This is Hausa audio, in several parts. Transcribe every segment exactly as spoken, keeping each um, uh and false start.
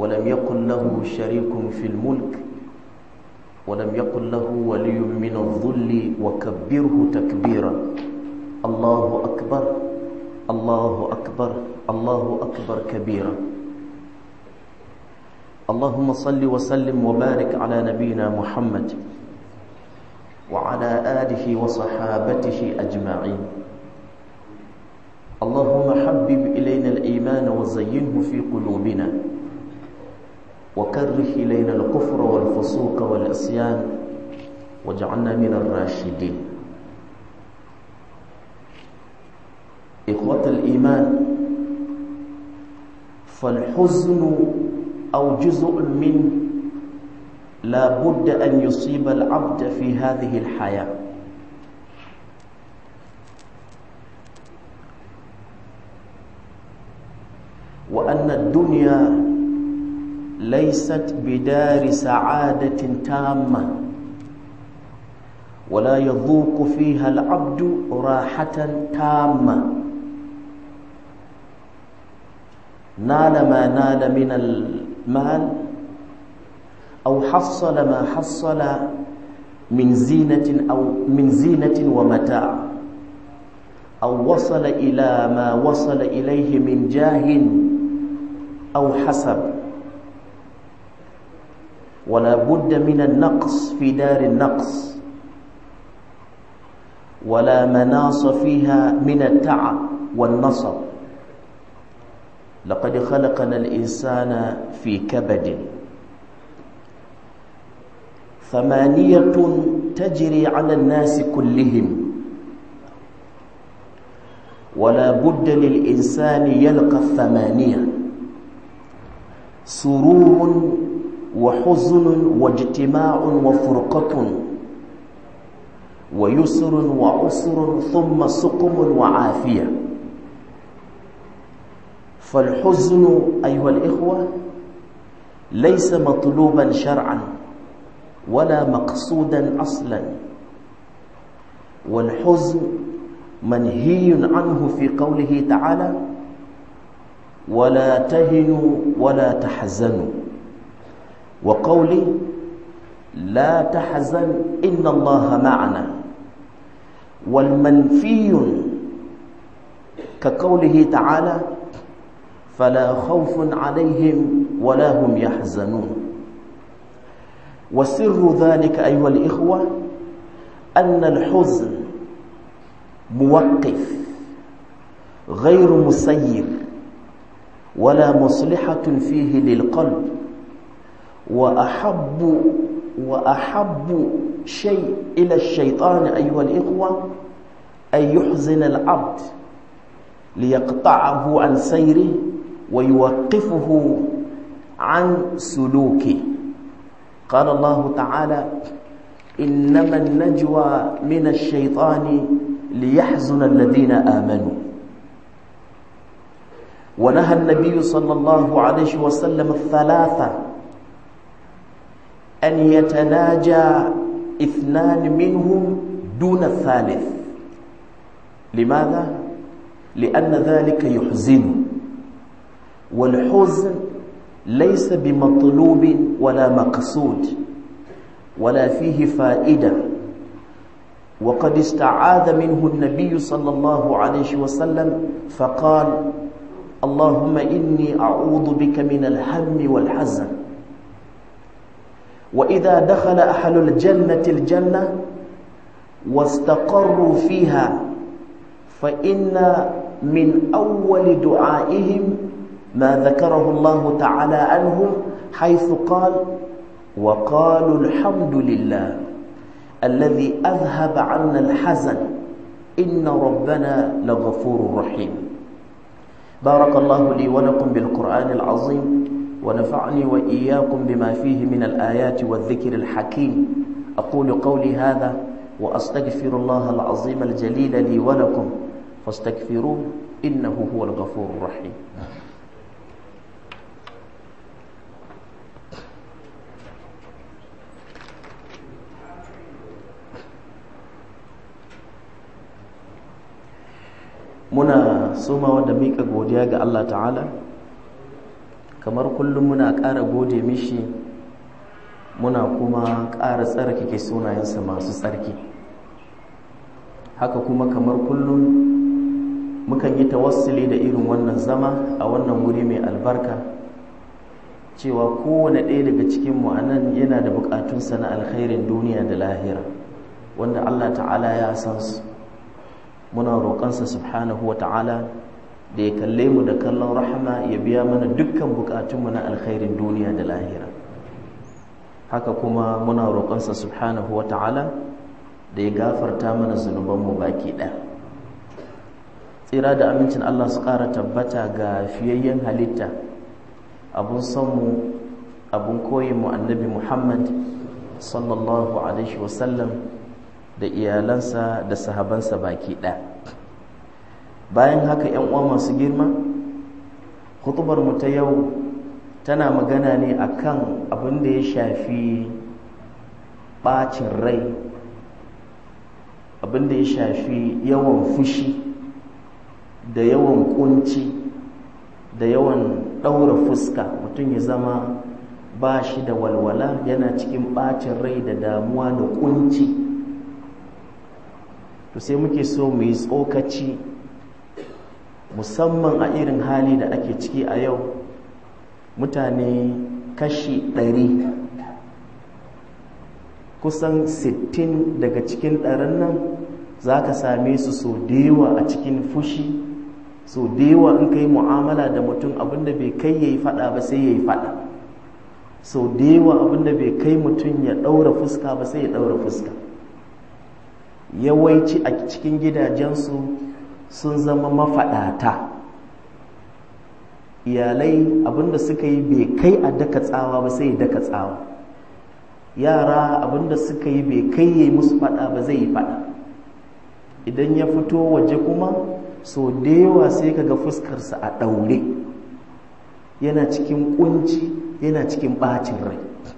ولم يكن له شريك في الملك ولم يكن له ولي من الذل وكبره تكبيرا الله أكبر الله أكبر الله أكبر كبيرا. اللهم صل وسلم وبارك على نبينا محمد وعلى آله وصحابته أجمعين. اللهم حبب إلينا الإيمان وزينه في قلوبنا وكره إلينا الكفر والفسوق والعصيان واجعلنا من الراشدين. إخوة الإيمان، فالحزن أو جزء منه لا بد أن يصيب العبد في هذه الحياة. وأن الدنيا ليست بدار سعادة تامة ولا يذوق فيها العبد راحة تامة. نال ما نال من المال أو حصل ما حصل من زينة أو من زينة ومتاع أو وصل إلى ما وصل إليه من جاه أو حسب، ولا بد من النقص في دار النقص، ولا مناص فيها من التعب والنصب. لقد خلقنا الإنسان في كبد. ثمانية تجري على الناس كلهم، ولا بد للإنسان يلقى الثمانية: سرور وحزن واجتماع وفرقة ويسر وعسر ثم سقم وعافية. فالحزن أيها الإخوة ليس مطلوبا شرعا ولا مقصودا أصلا، والحزن منهي عنه في قوله تعالى: ولا تهنوا ولا تحزنوا، وقولي لا تحزن إن الله معنا. والمنفي كقوله تعالى: فلا خوف عليهم ولا هم يحزنون. وسر ذلك أيها الإخوة أن الحزن موقف غير مسير ولا مصلحة فيه للقلب، وأحب وأحب شيء إلى الشيطان أيها الإخوة أن يحزن العبد ليقطعه عن سيره ويوقفه عن سلوكه. قال الله تعالى: إنما النجوى من الشيطان ليحزن الذين آمنوا. ونهى النبي صلى الله عليه وسلم الثلاثة أن يتناجى اثنان منهم دون الثالث. لماذا؟ لأن ذلك يحزن، والحزن ليس بمطلوب ولا مقصود ولا فيه فائدة. وقد استعاذ منه النبي صلى الله عليه وسلم فقال: اللهم إني أعوذ بك من الهم والحزن. وإذا دخل أهل الجنة الجنة واستقروا فيها فإن من أول دعائهم ما ذكره الله تعالى عنهم، حيث قال: وقالوا الحمد لله الذي أذهب عنا الحزن إن ربنا لغفور رحيم. بارك الله لي ولكم بالقرآن العظيم، ونفعني وإياكم بما فيه من الآيات والذكر الحكيم. أقول قولي هذا وأستغفر الله العظيم الجليل لي ولكم فاستغفروه إنه هو الغفور الرحيم. muna somawa da mika godiya ga Allah ta'ala kamar kullum muna ƙara gode mishi, muna kuma ƙara tsarkake sunayensa masu tsarki. Haka kuma kamar kullum mukan yi tawassuli da irin wannan zama a wannan wuri mai albarka, cewa kowane ɗaya daga cikinmu a nan yana da buƙatunsa na alkhairin duniya da lahira, wanda Allah ta'ala ya san su. Muna roƙonsa subhanahu wa ta'ala da ya kalle mu da kallon rahama, ya biya mana dukkan buƙatunmu na alkhairin duniya da lahira. Haka kuma muna roƙonsa subhanahu wa ta'ala da ya gafarta mana zunubanmu baki ɗaya. Tsira da amincin Allah su ƙara tabbata ga fiyayyen halitta, abun sonmu, abun koyinmu annabi Muhammad sallallahu alaihi wasallam da iyalansa da sahabansa baki ɗaya. Bayan haka ‘yan uwa masu girma, hutubar mu ta yau tana magana ne akan abin da ya shafi ɓacin rai, abin da ya shafi yawan fushi da yawan kunci da yawan ɗaura fuska. Mutum ya zama ba shi da walwala, yana cikin ɓacin rai da damuwa da kunci. To sai muke so mu yi tsokaci, musamman a irin hali da ake ciki a yau. Mutane kashi ɗari, kusan sittin daga cikin ɗarin nan za ka same su so da yawa a cikin fushi, so da yawa in ka yi mu'amala da mutum abinda bai kai ya yi faɗa ba sai ya yi faɗa, so da yawa abinda bai kai mutum ya ɗaura fuska ba sai ya ɗaura fuska. Yawanci a cikin gidajensu sun zama mafaɗata. Iyalai abinda suka yi bai kai a daka tsawa ba sai ya daka tsawa. Yara abinda suka yi bai kai ya yi musu faɗa ba zai yi faɗa. Idan ya fito waje kuma so da yawa sai kaga fuskarsa a ɗaure, yana cikin kunci, yana cikin ɓacin rai.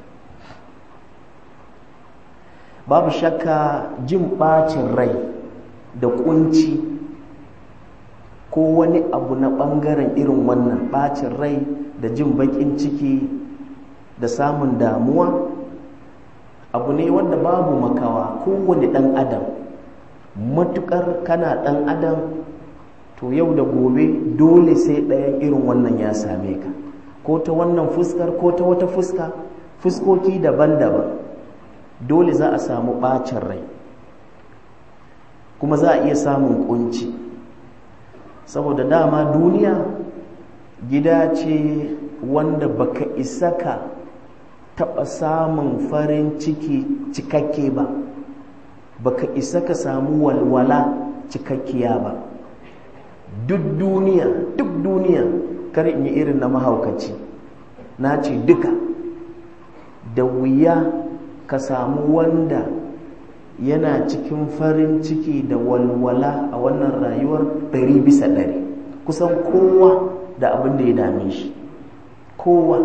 Babu shakka jin ɓacin rai da kunci ko wani abu na ɓangaren irin wannan ɓacin rai da jin baƙin ciki da samun damuwa abu ne wanda babu makawa. Kowane ɗan adam, matuƙar kana ɗan adam, to yau da gobe dole sai ɗayan irin wannan ya same ka, ko ta wannan fuskar ko ta wata fuska, fuskoki daban-daban. Dole za a samu ɓacin rai, kuma za a iya samun kunci, saboda dama duniya gida ce wanda baka isa ka taɓa samun farin ciki cikakke ba, baka isa ka samu walwala cikakkiya ba. Duk duniya duk duniya kar in yi irin na mahaukaci, na ce duka, da wuya ka samu wanda yana cikin farin ciki da walwala a wannan rayuwar ɗari bisa ɗari. Kusan kowa da abin da ya dame shi, kowa.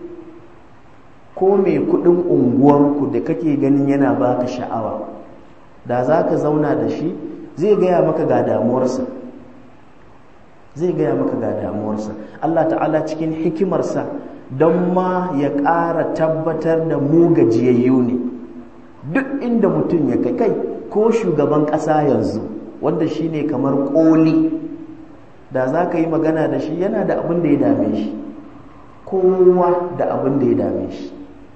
Ko mai kuɗin unguwarku da kake ganin yana baka sha'awa, da za ka zauna da shi zai gaya maka ga damuwarsa, zai gaya maka ga damuwarsa. Allah ta'ala cikin hikimarsa, don ma ya ƙara tabbatar da mu gajiyayyu ne. Duk inda mutum ya kai kai, ko shugaban ƙasa yanzu wanda shi ne kamar ƙoli, da za ka yi magana da shi yana da abin da ya dame shi. Kowa da abin da ya dame shi,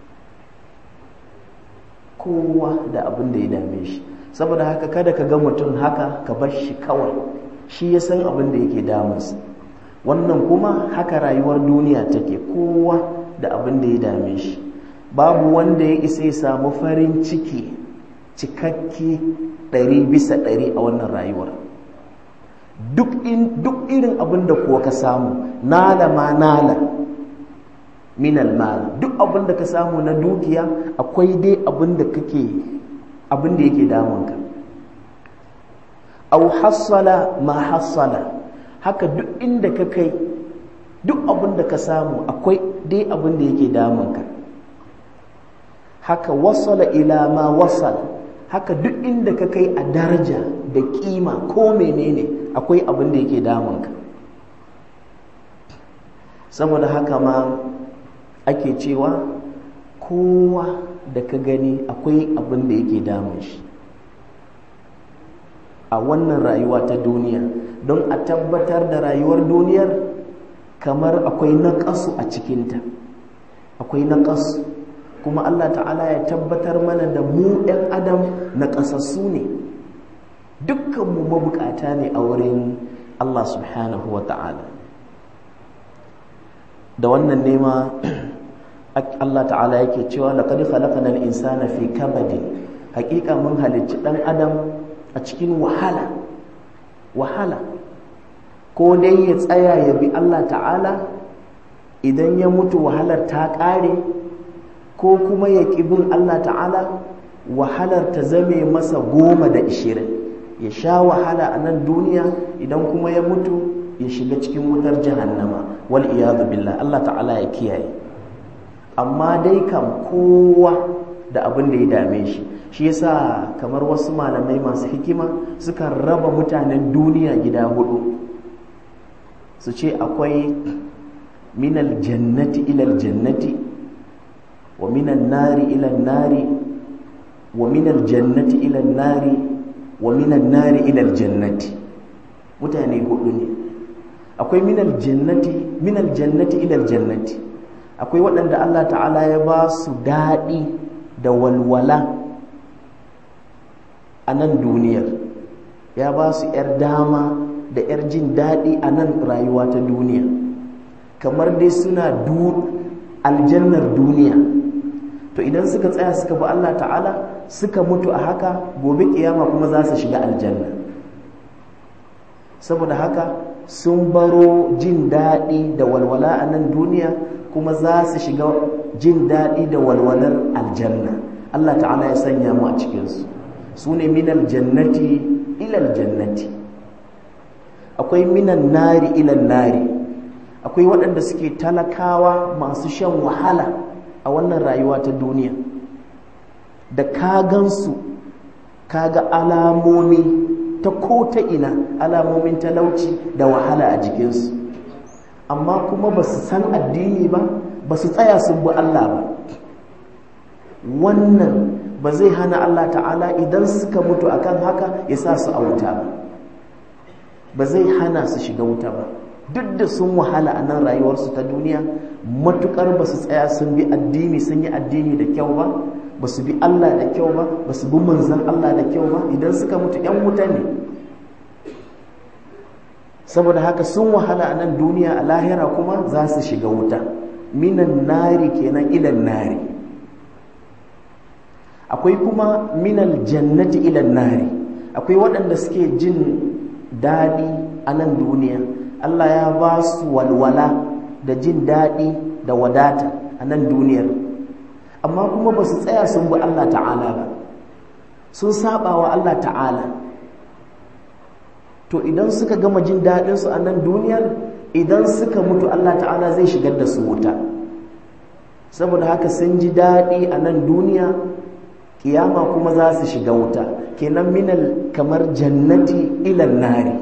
kowa da abin da ya dame shi. Saboda haka kada ka ga mutum haka ka bar shi kawai, shi ya san abin da yake damunsa. Wannan kuma haka rayuwar duniya take, kowa da abin da ya dame shi. Babu wanda ya isa ya samu farin ciki cikakke ɗari bisa ɗari a wannan rayuwar. Duk irin abin da kuwa ka samu, nala ma nala minal mal, duk abin da ka samu na dukiya, akwai dai abin da kake abin da yake damunka. Au hassala ma hassala, haka duk inda ka kai, duk abin da ka samu akwai dai abin da yake damunka. Haka wasala ila ma wasala, haka duk inda ka kai a daraja da kima ko menene akwai abin da yake damunka. saboda haka ma ake cewa kowa da ka gani akwai abin da yake damun shi a wannan rayuwa ta duniya, don a tabbatar da rayuwar duniyar kamar akwai naƙasu a cikinta, akwai naƙasu, kuma Allah ta'ala ya tabbatar mana da mu ɗan adam naƙasassu ne, dukkanmu mabukata ne a wurin Allah subhanahu wa ta'ala. Da wannan nema Allah ta'ala yake cewa laqad khalaqnal insana fi kabadin, haƙiƙa mun halicci ɗan adam a cikin wahala wahala ko dai ya tsaya ya bi Allah ta'ala, idan ya mutu wahalar ta ƙare, ko kuma ya ƙi bin Allah ta'ala wahalar ta zame masa goma da ishirin, ya sha wahala a nan duniya, idan kuma ya mutu ya shiga cikin wutar jahannama wal iyadu billah. Allah ta'ala ya kiyaye. Amma dai kam kowa da abin da ya dame shi, shi yasa kamar wasu malamai masu hikima suka raba mutanen duniya gida hudu, su ce akwai minal jannati ilal jannati wa minan nari ilal nari wa minal jannati ilal nari wa minan nari ilal jannati. Mutane hudu ne. Akwai minal jannati minal jannati ilal jannati, akwai waɗanda Allah ta'ala ya ba su daɗi da walwala a nan duniyar, ya ba su 'yar dama da 'yar jin daɗi a nan rayuwa ta duniya, kamar dai suna aljannar duniya. To idan suka tsaya suka bi Allah ta'ala suka mutu a haka, gobe kiyama kuma za su shiga aljanna. Saboda haka sun baro jin daɗi da walwala a nan duniya, kuma za su shiga jin daɗi da walwalar aljanna. Allah ta'ala ya sanya mu a cikinsu. Su ne minal jannati ilal jannati. Akwai minan nari ilal nari, akwai waɗanda suke talakawa masu shan wahala a wannan rayuwa ta duniya, da ka gansu ka ga alamomi ta ko ta ina, alamomin talauci da wahala a jikinsu, amma kuma ba su san addini ba, ba su tsaya sun bi Allah ba. Wannan ba zai hana Allah ta'ala idan suka mutu akan haka ya sa su a wuta ba, ba zai hana su shiga wuta ba, duk da sun wahala a nan rayuwarsu ta duniya, matukar ba su tsaya sun bi addini, sun yi addini da kyau ba, ba su bi Allah da kyau ba, ba su bi manzan Allah da kyau ba, idan suka mutu 'yan wuta ne. Saboda haka sun wahala a nan duniya, a lahira kuma za su shiga wuta. Minan nari kenan ilan nari. Akwai kuma minal jannati ilan nari, akwai waɗanda suke jin daɗi a nan duniya, Allah ya ba su walwala da jin daɗi da wadata a nan duniyar, amma kuma ba su tsaya sun bi Allah ta'ala ba, sun saba wa Allah ta'ala. To idan suka gama jin daɗinsu a nan duniyar, idan suka mutu Allah ta'ala zai shigar da su wuta. Saboda haka sun ji daɗi a nan duniya, kiyama kuma za su shiga wuta, kenan minal kamar jannati ilan nari.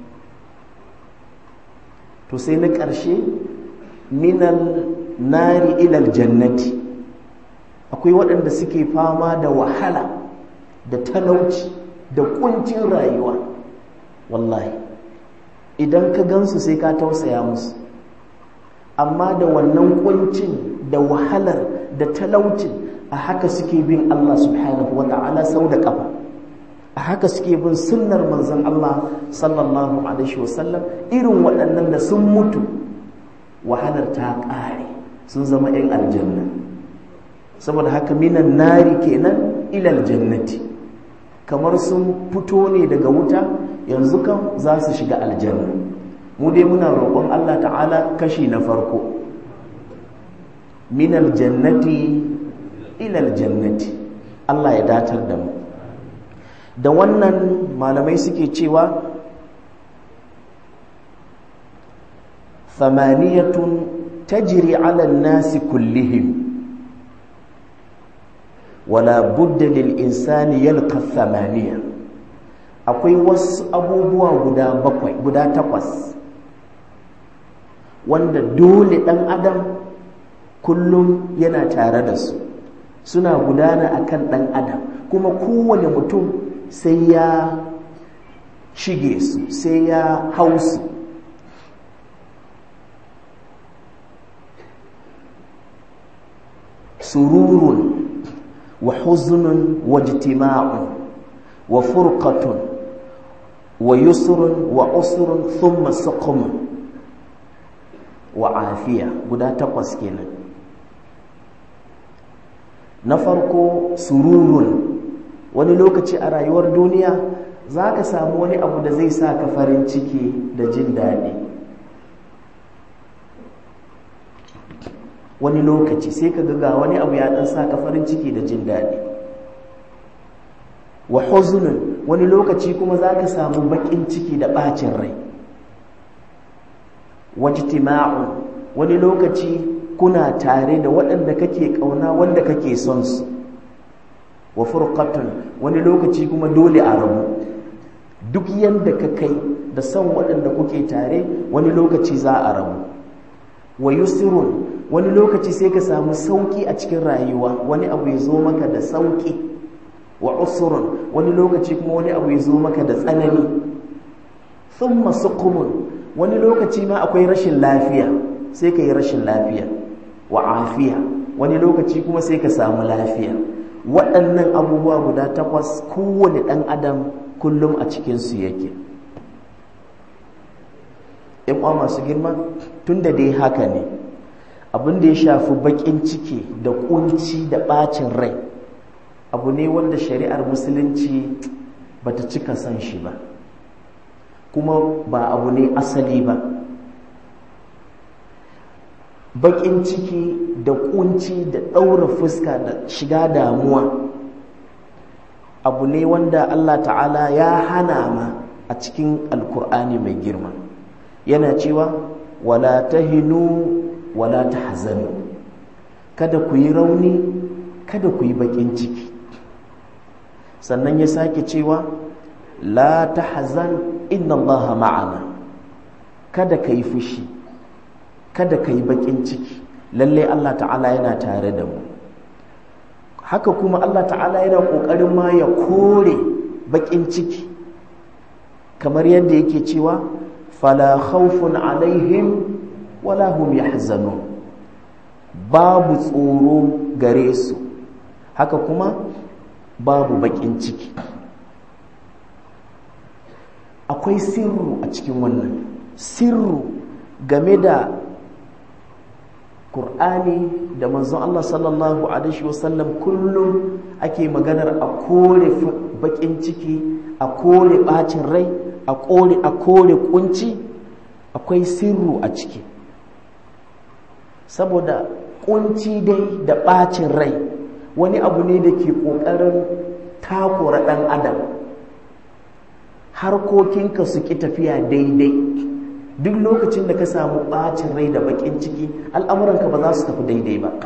To sai na ƙarshe minal nari ilal jannati, akwai waɗanda suke fama da wahala da talauci da ƙuncin rayuwa. Wallahi idan ka gansu sai ka tausaya musu, amma da wannan ƙuncin da wahalar da talaucin a haka suke bin Allah subhanahu wa ta'ala sau da ƙafa, a haka suke bin sunnar manzon Allah sallallahu alaihi wasallam. Irin waɗannan da sun mutu wahalar ta ƙare, sun zama 'yan aljanna. Saboda haka minan nari kenan ilal jannati, kamar sun fito ne daga wuta, yanzu kan za su shiga aljanna. Mu dai muna roƙon Allah ta'ala kashi na farko, minal jannati ilal jannati. Allah ya datar da mu. Da wannan malamai suke cewa thamaniyatun tajri ala an-nasi kullihim wala budda lil insani yalqa thamaniya. Akwai wasu abubuwa guda bakwai guda takwas wanda dole ɗan adam kullum yana tare da su, suna gudana akan ɗan adam, kuma kowane mutum sai ya shige su, sai ya hau su. sururun wa huzunun wa jitima'un wa furqatun wa yusrun wa usrun thumma suqmun wa afiya. Guda takwas kenan. Na farko sururun, wani lokaci a rayuwar duniya za ka samu wani abu da zai sa ka farin ciki da jin daɗi. Wani lokaci sai ka ga wani abu ya ɗan sa ka farin ciki da jin daɗi. Wa huzunun, wani lokaci kuma za ka samu baƙin ciki da ɓacin rai. Wa jitima'un, wani lokaci kuna tare da waɗanda kake ƙauna, wanda kake son su. Wa furqatun, wani lokaci kuma dole a rabu. Duk yanda ka kai da son waɗanda kuke tare, wani lokaci za a rabu. Wa yusrun, wani lokaci sai ka samu sauki a cikin rayuwa, wani abu ya zo maka da sauki. Wa usrun, wani lokaci kuma wani abu ya zo maka da tsanani. Thumma suqmun, wani lokaci ma akwai rashin lafiya, sai ka yi rashin lafiya. Wa afiya, wani lokaci kuma sai ka samu lafiya. Waɗannan abubuwa guda takwas kowane ɗan adam kullum a cikinsu yake. ‘Yan uwa masu girma, tun da dai haka ne, abin da ya shafi baƙin ciki da ƙunci da ɓacin rai abu ne wanda shari'ar musulunci ba ta cika son shi ba, kuma ba abu ne asali ba. Baƙin ciki da ƙunci da ɗaura fuska da shiga damuwa abu ne wanda Allah ta'ala ya hana ma a cikin alkur'ani mai girma. Yana cewa wala tahinu wala tahzanu, kada ku yi rauni, kada ku yi baƙin ciki. Sannan ya sake cewa la tahzan inna Allaha ma'ana, kada ka yi fushi, kada ka yi baƙin ciki, lalle Allah ta'ala yana tare da mu. Haka kuma Allah ta'ala yana ƙoƙarin ma ya kore baƙin ciki, kamar yadda yake cewa fala khawfun alaihim wala hum yahzanun, babu tsoro gare su, haka kuma babu baƙin ciki. Akwai sirru a cikin wannan, sirru game da Qur'ani da manzon Allah sallallahu alaihi wasallam. Kullum ake maganar a kore baƙin ciki, a kore ɓacin rai, a kore a kore kunci. Akwai sirru a ciki, saboda kunci dai da ɓacin rai wani abu ne da ke ƙoƙarin takura ɗan adam, harkokinka su ƙi tafiya daidai. Duk lokacin da ka samu ɓacin rai da baƙin ciki, al'amuranka ba za su tafi daidai ba.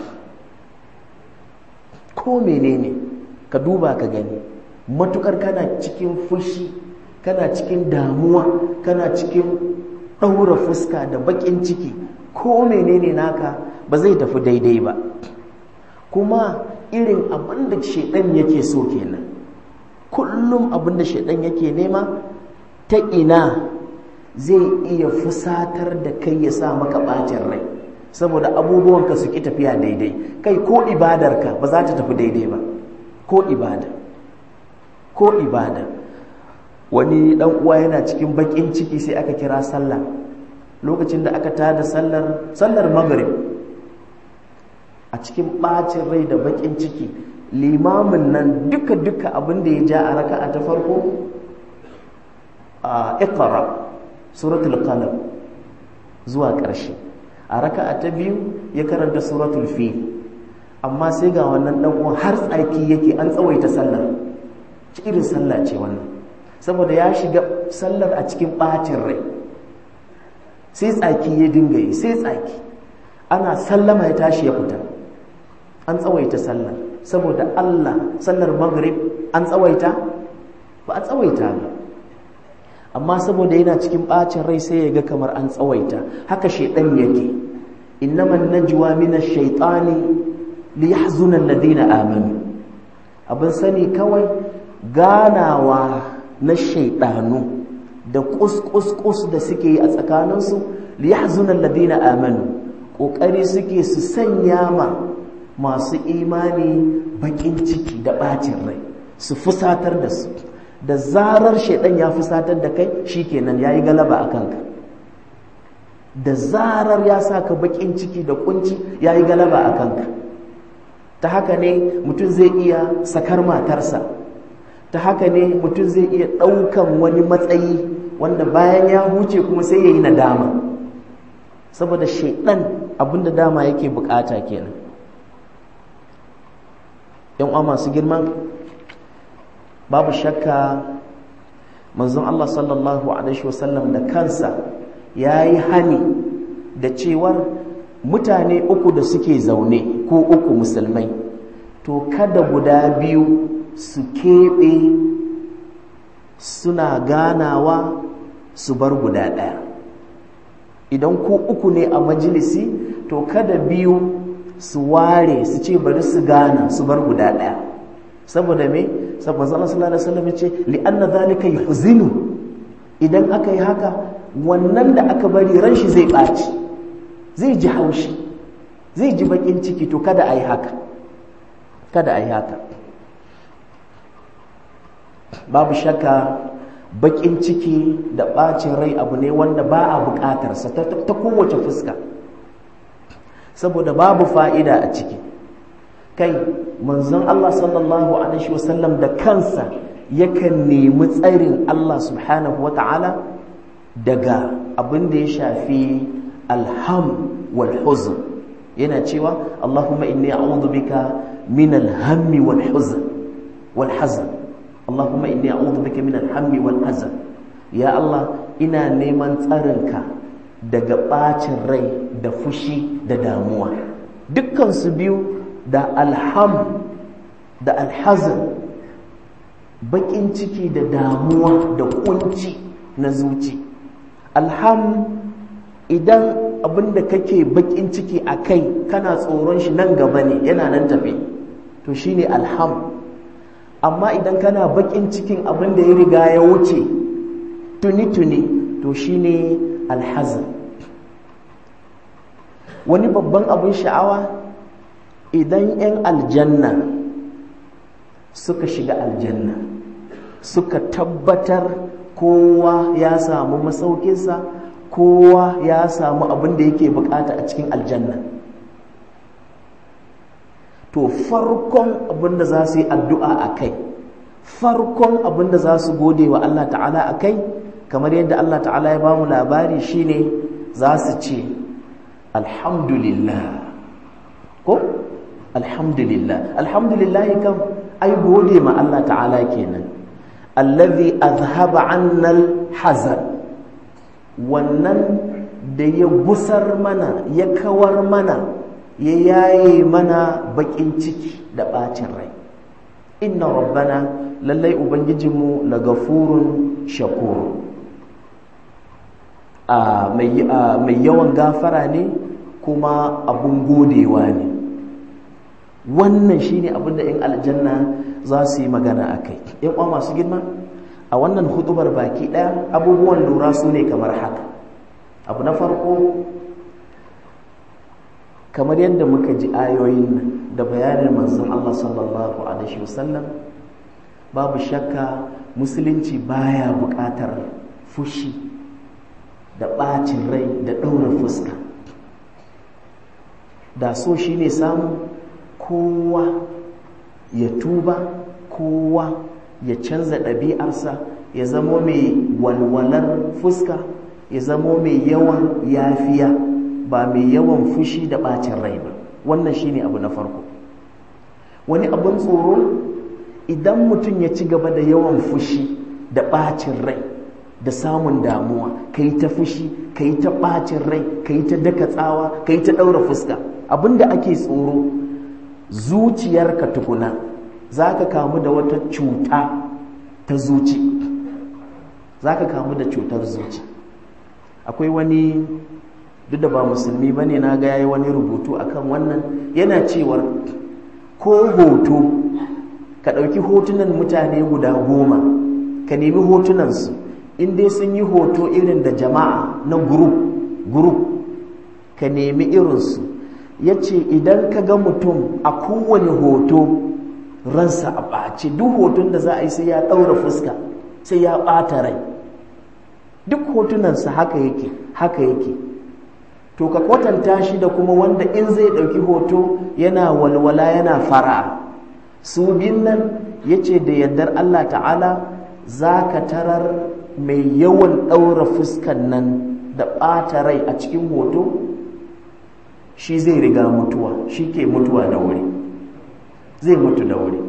Ko menene ka duba ka gani, matukar kana cikin fushi, kana cikin damuwa, kana cikin ɗaura fuska da baƙin ciki, ko menene naka ba zai tafi daidai ba. Kuma irin abin da shaidan yake so kenan, kullum abin da shaidan yake nema, ta ina zai iya fusatar da kai ya sa maka ɓacin rai, saboda abubuwanka su ƙi tafiya daidai. Kai ko ibadarka ba za ta tafi daidai ba, ko ibada ko ibada wani ɗan uwa yana cikin baƙin ciki, sai aka kira sallah. Lokacin da aka tada sallar sallar maghrib, a cikin ɓacin rai da baƙin ciki, limamin nan duka duka abin da ya ja a raka'a ta farko a iqra suratul qalam zuwa ƙarshe, a raka'a ta biyu ya karanta suratul fil. Amma sai ga wannan dan uwan har tsaki yake, an tsawaita sallar. Irin sallah ce wannan, saboda ya shiga sallar a cikin ɓacin rai, sai tsaki ya dinga yi, sai tsaki. Ana sallama ya tashi ya fita. An tsawaita sallar, saboda Allah sallar maghrib an tsawaita ba a tsawaita ba. amma saboda yana cikin ɓacin rai sai ya ga kamar an tsawaita. Haka shaiɗan yake, innaman najwa minash shaitani liyahzuna alladhina amanu. Abin sani kawai ganawa na shaiɗanu da kus-kus-kus da suke yi a tsakaninsu liyahzuna alladhina amanu, ƙoƙari suke su sanya ma masu imani baƙin ciki da ɓacin rai, su fusatar da su. Da zarar shaidan ya fusatar da kai shikenan yayi galaba a kanka. Da zarar ya saka baƙin ciki da kunci yayi galaba a kanka. Ta haka ne mutum zai iya sakar matarsa, ta haka ne mutum zai iya ɗaukan wani matsayi wanda bayan ya huce kuma sai ya yi nadama, saboda shaidan abinda dama yake bukata kenan. yan uwa masu girma, babu shakka manzon Allah sallallahu alaihi wasallam da kansa yayi hani da cewar mutane uku da suke zaune ko uku musulmai, to kada guda biyu su keɓe suna ganawa su bar guda ɗaya. Idan ku uku ne a majalisi, to kada biyu su ware su ce bari su gana su bar guda ɗaya. Saboda me? Saboda Allah sallallahu alaihi wasallam ya ce li'anna zalika yuhzinu. Idan aka yi haka, wannan da aka bari ran shi zai ɓaci, zai ji haushi, zai ji bakin ciki. To kada a yi haka, kada a yi haka. Babu shakka bakin ciki da ɓacin rai abu ne wanda ba a buƙatarsa ta kowace fuska, saboda babu fa'ida a ciki. Kai manzon Allah sallallahu alaihi wasallam da kansa yakan nemi tsarin Allah subhanahu wata'ala daga abin da ya shafi alham wal huzn. Yana cewa Allahumma inni a'udhu bika min alhammi wal huzn wal hazn. Allahumma inni a'udhu bika min alhammi wal hazn. Ya Allah, ina neman tsarinka daga bacin rai da fushi da damuwa. Dukkan su biyu, da alham da alhazn, bakin ciki da damuwa da kunci na zuci. Alham, idan abinda kake bakin ciki a kai kana tsoron shi nan gaba ne, yana nan tafe, to shine alham. Amma idan kana bakin cikin abinda ya riga ya wuce tuni-tuni, to shine alhazn. Wani babban abin sha'awa, idan 'yan aljanna suka shiga aljanna suka tabbatar kowa ya samu masaukinsa, kowa ya samu abin da yake bukata a cikin aljanna, to farkon abin da za su yi addu'a a kai, farkon abin da za su gode wa Allah ta'ala a kai, kamar yadda Allah ta'ala ya ba mu labari, shine za su ce alhamdulillah. Ko? Alhamdulillah. Alhamdulillah kam ai gode ma Allah ta'ala kenan. Allazi azhaba 'annal hazan. Wannan da ya gusar mana, ya kawar mana, ya yaye mana bakin ciki da bacin rai. Inna rabbana, lallai ubangijinmu la gafurun shakur. A mai yawan gafara ne kuma abun godewa ne. Wannan shine abin da 'yan aljanna za su yi magana a kai. 'Yan uwa masu girma, a wannan hudubar baki ɗaya abubuwan lura su ne kamar haka. Abu na farko, kamar yadda muka ji ayoyin nan da bayanin manzon Allah sallallahu alaihi wasallam, babu shakka musulunci baya buƙatar fushi da ɓacin rai da ɗaura fuska. Da so shine samu kowa ya tuba, kowa ya canza ɗabi'arsa, ya zamo mai walwalar fuska, ya zamo mai yawan yafiya, ba mai yawan fushi da ɓacin rai ba. Wannan shine abu na farko. Wani abin tsoro, idan mutum ya ci gaba da yawan fushi da ɓacin rai da samun damuwa, ka yi ta fushi, ka yi ta ɓacin rai, ka yi ta daka tsawa, ka yi ta ɗaura fuska, abin da ake tsoro zuciyarka tukuna za ka kamu da wata cuta ta zuci. za ka kamu da cutar zuci. Akwai wani, duk da ba musulmi ba ne, na ga yayi wani rubutu akan wannan, yana cewar ko hoto ka ɗauki hotunan mutane guda goma ka nemi hotunansu, in dai sun yi hoto irin da jama'a na group group ka nemi irinsu. Ya ce idan ka ga mutum a kowane hoto ransa a ɓace, duk hoton da za a yi sai ya ɗaura fuska, sai ya ɓata rai, duk hotunansa haka yake haka yake to ka kwatanta shi da kuma wanda in zai ɗauki hoto yana walwala yana fara. Su biyun nan ya ce da yardar Allah ta'ala za ka tarar mai yawan ɗaura fuskan nan da ɓata rai a cikin hoto shi zai riga mutuwa, shi ke mutuwa da wuri, zai mutu da wuri.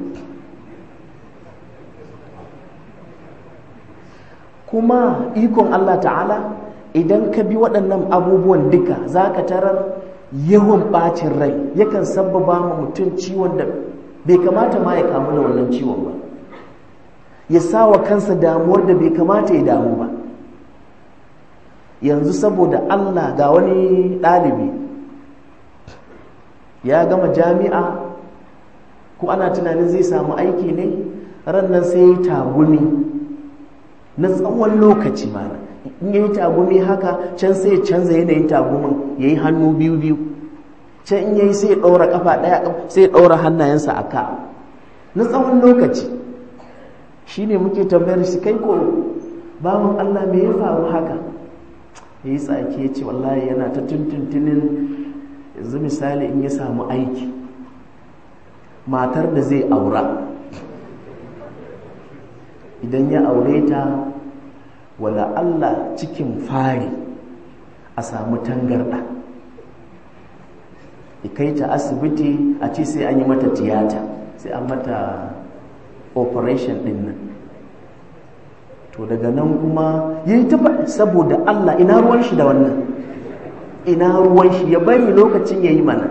Kuma ikon Allah ta'ala idan ka bi waɗannan abubuwan duka za ka tarar yawan ɓacin rai yakan sabbaba ma mutum ciwon da bai kamata ma ya kamu da wannan ciwon ba, ya sa wa kansa damuwar da bai kamata ya damu ba. Yanzu saboda Allah, ga wani ɗalibi ya gama jami'a ko ana tunanin zai samu aiki ne, ran nan sai ya tagumi na tsawon lokaci mana, in ya yi tagumi haka can sai ya canza yanayin tagumin, ya yi hannu biyu biyu, can in ya yi sai ya ɗaura ƙafa ɗaya sai ya ɗaura hannayensa a ka na tsawon lokaci. Shi ne muke tambayar shi, kai ko bawan Allah me ya faru haka? Ya yi tsaki ya ce wallahi yana ta tuntuntunin yanzu misali in ya samu aiki, matar da zai aura idan ya aure ta wala Allah cikin fari a samu tangarɗa, kai ta asibiti a ce sai an yi mata tiyata, sai an mata operation din nan. To daga nan kuma ya yi taɓa, saboda Allah ina ruwan shi da wannan, ina ruwan shi, ya bari lokacin ya yi mana.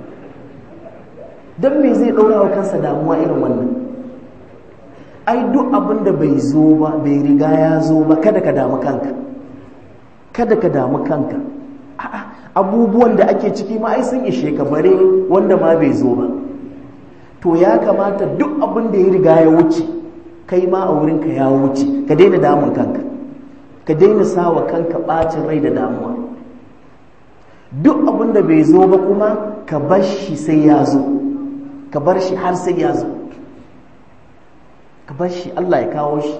Don me zai ɗaura wa kansa damuwa irin wannan? Ai duk abin da bai zo ba, bai riga ya zo ba, kada ka damu kanka, kada ka damu kanka. A'a, abubuwan da ake ciki ma ai sun ishe ka, bare wanda ma bai zo ba. To ya kamata duk abin da ya riga ya wuce, kai ma a wurinka ya wuce, ka daina damun kanka, ka daina sawa kanka ɓacin rai da damuwa. Duk abin da bai zo ba kuma ka bar shi sai ya zo, ka bar shi har sai ya zo, ka bar shi Allah ya kawo shi.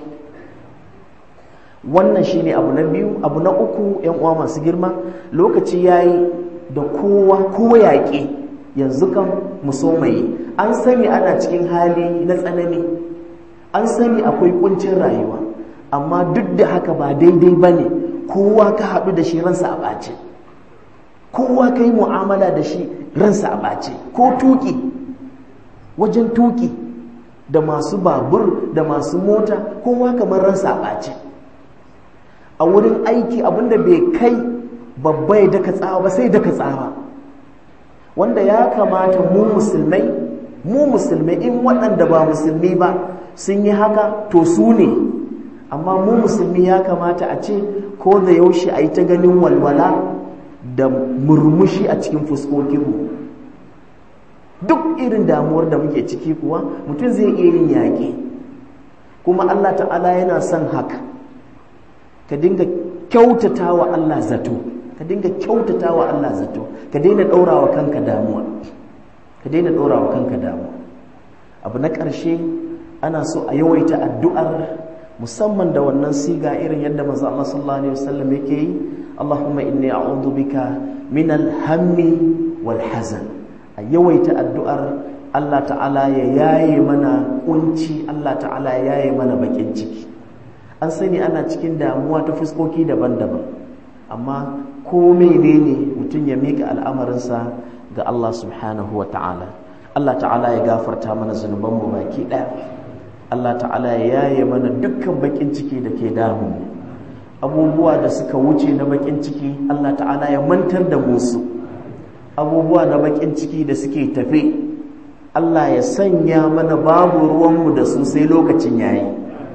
Wannan shine abu na biyu. Abu na uku, yan uwa masu girma, lokaci yayi da kowa kowa yaƙi yanzu kan musomayi. An sani ana cikin hali na tsanani, an sani akwai kuncin rayuwa, amma duk da haka ba daidai bane kowa ka haɗu da shi ransa a ɓace, kowa ka yi mu'amala da shi ransa a ɓace. Ko tuƙi, wajen tuƙi da masu babur da masu mota, kowa kamar ransa a ɓace. A wurin aiki abinda bai kai babba ya daka tsawa ba sai daka tsawa, wanda ya kamata mu musulmai mu musulmai in waɗanda ba musulmi ba sun yi haka to su ne, amma mu musulmi ya kamata a ce ko da yaushe a yi ta ganin walwala da murmushi a cikin fuskokinmu. Duk irin damuwar da muke ciki kuwa mutum zai iya yin yaƙi, kuma Allah ta'ala yana son haka. Ka dinga kyautata wa Allah zato, ka dinga kyautata wa Allah zato, ka daina ɗaura wa kanka damuwa, ka daina ɗaura wa kanka damuwa. Abu na ƙarshe, ana so a yawaita addu'ar, musamman da wannan siga irin yadda manzo Allah sallallahu alaihi wasallam yake yi, Allahumma inni a'udhu bika min al-hammi wal hazan. A yawaita addu'ar Allah ta'ala ya yaye mana kunci, Allah ta'ala ya yaye mana bakin ciki. An sani ana cikin damuwa ta fuskoki daban-daban, amma ko menene mutum ya mika al'amarinsa ga Allah subhanahu wa ta'ala. Allah ta'ala ya gafarta mana zunubanmu baki ɗaya. Allah ta'ala ya yaye mana dukkan bakin ciki da ke damu. Abubuwa da suka wuce na bakin ciki Allah ta'ala ya mantar da musu. Abubuwa na bakin ciki da suke tafe Allah ya sanya mana babu ruwanmu da su sai lokacin yayi.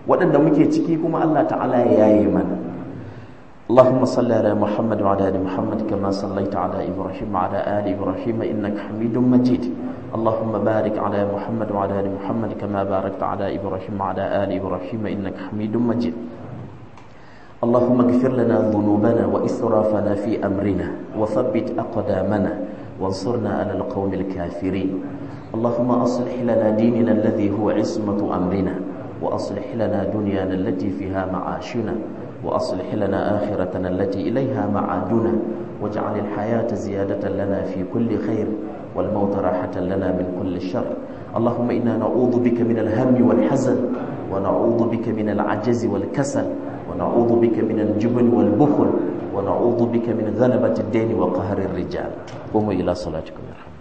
waɗanda muke ciki kuma Allah ta'ala ya yaye mana. اللهم صل على محمد وعلى ال محمد كما صليت على ابراهيم وعلى ال ابراهيم انك حميد مجيد. اللهم بارك على محمد وعلى ال محمد كما باركت على ابراهيم وعلى ال ابراهيم انك حميد مجيد. اللهم اغفر لنا ذنوبنا واسرافنا في امرنا وثبت اقدامنا وانصرنا على القوم الكافرين. اللهم اصلح لنا ديننا الذي هو عصمة امرنا واصلح لنا دنيانا التي فيها معاشنا وأصلح لنا آخرتنا التي إليها معادنا واجعل الحياة زيادة لنا في كل خير والموت راحة لنا من كل شر. اللهم إنا نعوذ بك من الهم والحزن ونعوذ بك من العجز والكسل ونعوذ بك من الجبن والبخل ونعوذ بك من غلبة الدين وقهر الرجال. قوموا إلى صلاتكم يا رحمة.